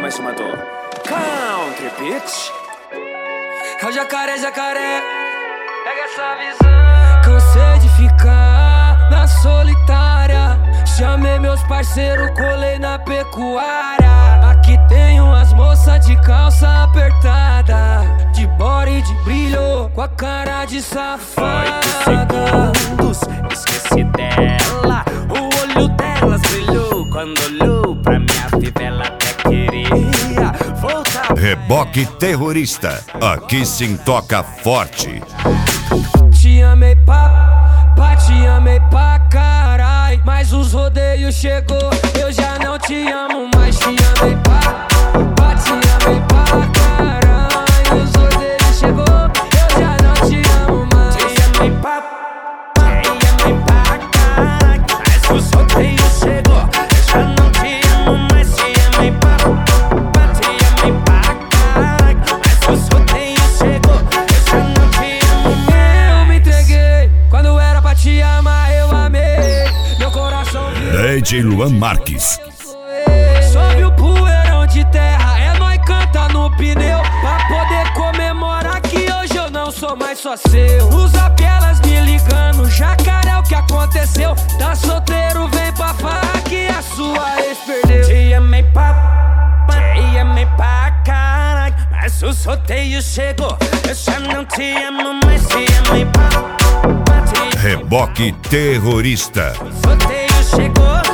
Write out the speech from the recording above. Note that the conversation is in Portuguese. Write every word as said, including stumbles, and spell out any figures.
tema chamado Country Beat. É o jacaré, jacaré, pega essa visão. Cansei de ficar na solitária, chamei meus parceiros, colei na pecuária. Aqui tem umas moças de calça apertada, de body de brilho, com a cara de safada. Oito segundos, esqueci dela. O olho delas brilhou quando olhou pra minha fivela, até queria voltar. Reboque Terrorista, aqui sim toca forte. Te amei pra, pra te amei pra carai, mas os rodeios chegou, eu já não te amo mais. Te amei pra, pra te amei pra carai, os rodeios chegou, eu já não te amo mais. Te amei pra, te amei pra carai, mas os rodeios chegou, eu já não te amo mais. Te amei pra, pra te amei pra carai, mas os rodeios chegou, eu já não te amo mais. Eu me entreguei, quando era pra te amar eu amei, meu coração virou D J Luan Marques. sobe o poeirão de terra, é nóis canta no pneu, pra poder comemorar que hoje eu não sou mais só seu. No zap elas me ligando, jacaré, o que aconteceu? Tá solteiro, vem pra farra que a sua ex perdeu. Te amei pra, te amei pra caralho, mas os rodeios chegou, eu já não te amo mais. Te amei pra, pra te Reboque Terrorista. os rodeios chegou,